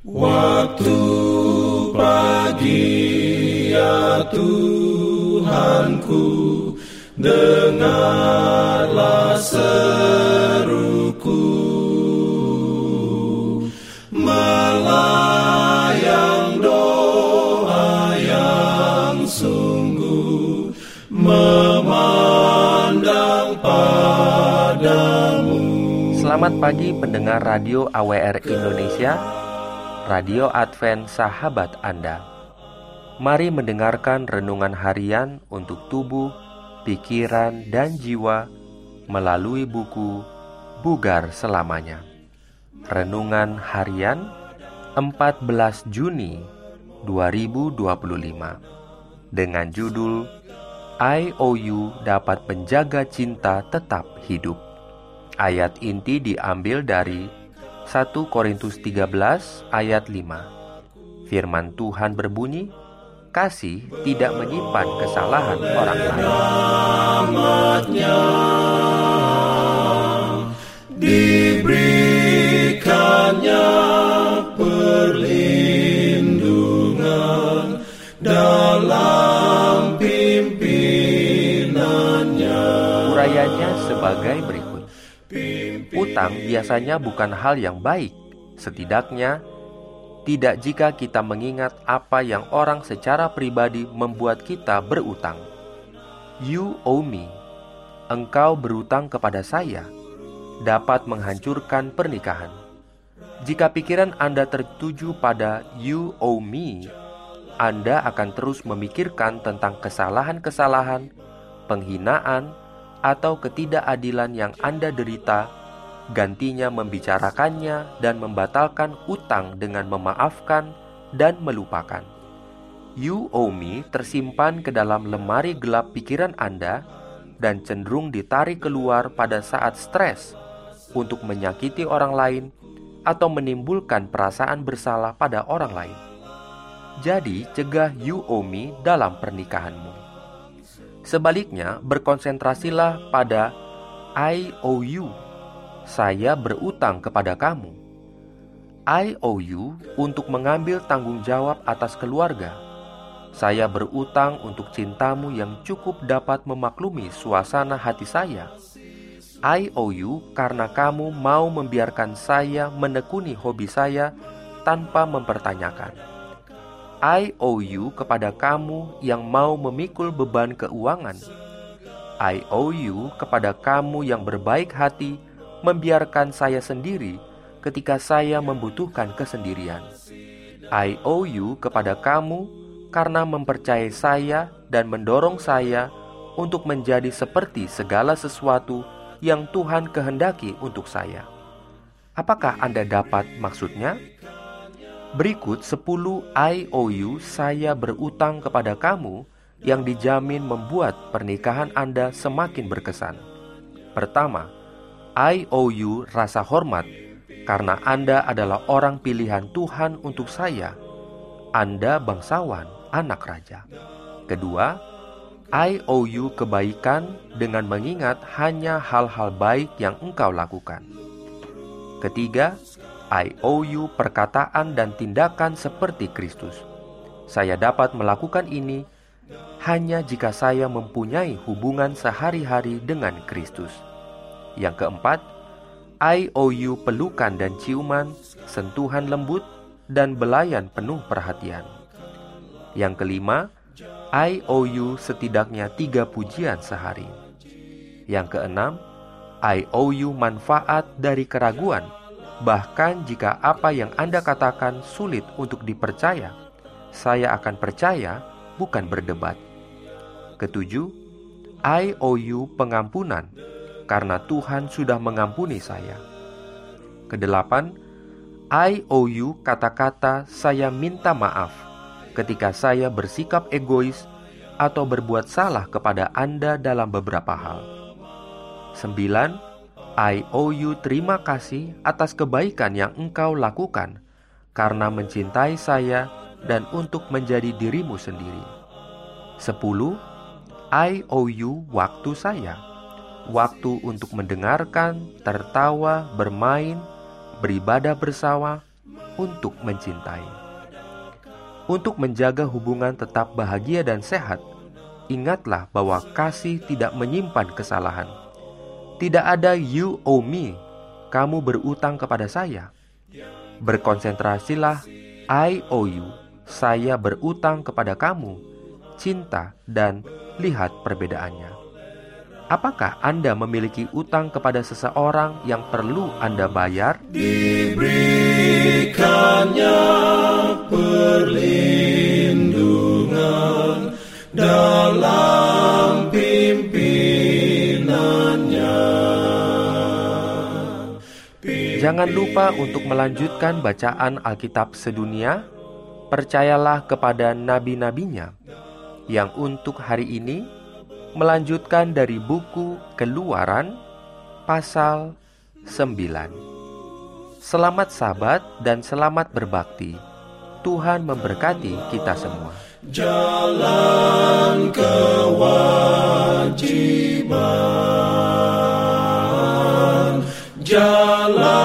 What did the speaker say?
Waktu pagi ya Tuhanku, dengarlah seruku, melayang doa yang sungguh, memandang padamu. Selamat pagi pendengar radio AWR Indonesia, Radio Advent Sahabat Anda. Mari mendengarkan renungan harian untuk tubuh, pikiran, dan jiwa melalui buku Bugar Selamanya. Renungan harian 14 Juni 2025 dengan judul IOU dapat menjaga cinta tetap hidup. Ayat inti diambil dari 1 Korintus 13 ayat 5. Firman Tuhan berbunyi, kasih tidak menyimpan kesalahan orang lain. Diberikannya perlindungan dalam pimpinannya. Urayanya sebagai berikut. Utang biasanya bukan hal yang baik, setidaknya tidak jika kita mengingat apa yang orang secara pribadi membuat kita berutang. You owe me, engkau berutang kepada saya, dapat menghancurkan pernikahan. Jika pikiran Anda tertuju pada you owe me, Anda akan terus memikirkan tentang kesalahan-kesalahan, penghinaan, atau ketidakadilan yang Anda derita, gantinya membicarakannya dan membatalkan utang dengan memaafkan dan melupakan. You owe me tersimpan ke dalam lemari gelap pikiran Anda dan cenderung ditarik keluar pada saat stres untuk menyakiti orang lain atau menimbulkan perasaan bersalah pada orang lain. Jadi, cegah you owe me dalam pernikahanmu. Sebaliknya, berkonsentrasilah pada I owe you, saya berutang kepada kamu. I owe you untuk mengambil tanggung jawab atas keluarga. Saya berutang untuk cintamu yang cukup dapat memaklumi suasana hati saya. I owe you karena kamu mau membiarkan saya menekuni hobi saya tanpa mempertanyakan. I owe you kepada kamu yang mau memikul beban keuangan. I owe you kepada kamu yang berbaik hati membiarkan saya sendiri ketika saya membutuhkan kesendirian. I owe you kepada kamu karena mempercayai saya dan mendorong saya untuk menjadi seperti segala sesuatu yang Tuhan kehendaki untuk saya. Apakah Anda dapat maksudnya? Berikut 10 IOU saya berutang kepada kamu yang dijamin membuat pernikahan Anda semakin berkesan. Pertama, IOU rasa hormat karena Anda adalah orang pilihan Tuhan untuk saya. Anda bangsawan, anak raja. Kedua, IOU kebaikan dengan mengingat hanya hal-hal baik yang engkau lakukan. Ketiga, I owe you perkataan dan tindakan seperti Kristus. Saya dapat melakukan ini hanya jika saya mempunyai hubungan sehari-hari dengan Kristus. Yang keempat, I owe you pelukan dan ciuman, sentuhan lembut, dan belayan penuh perhatian. Yang kelima, I owe you setidaknya 3 pujian sehari. Yang keenam, I owe you manfaat dari keraguan. Bahkan jika apa yang Anda katakan sulit untuk dipercaya, saya akan percaya, bukan berdebat. Ketujuh, I owe you pengampunan, karena Tuhan sudah mengampuni saya. Kedelapan, I owe you kata-kata saya minta maaf ketika saya bersikap egois atau berbuat salah kepada Anda dalam beberapa hal. 9. I owe you terima kasih atas kebaikan yang engkau lakukan karena mencintai saya dan untuk menjadi dirimu sendiri. 10. I owe you waktu saya. Waktu untuk mendengarkan, tertawa, bermain, beribadah bersama, untuk mencintai. Untuk menjaga hubungan tetap bahagia dan sehat, ingatlah bahwa kasih tidak menyimpan kesalahan. Tidak ada you owe me, kamu berutang kepada saya. Berkonsentrasilah I owe you, saya berutang kepada kamu, cinta dan lihat perbedaannya. Apakah Anda memiliki utang kepada seseorang yang perlu Anda bayar? Diberikannya perlindungan dalam pimpinannya. Jangan lupa untuk melanjutkan bacaan Alkitab sedunia. Percayalah kepada nabi-nabinya yang untuk hari ini melanjutkan dari buku Keluaran pasal 9. Selamat Sabat dan selamat berbakti. Tuhan memberkati kita semua. Jalan kewajiban, jalan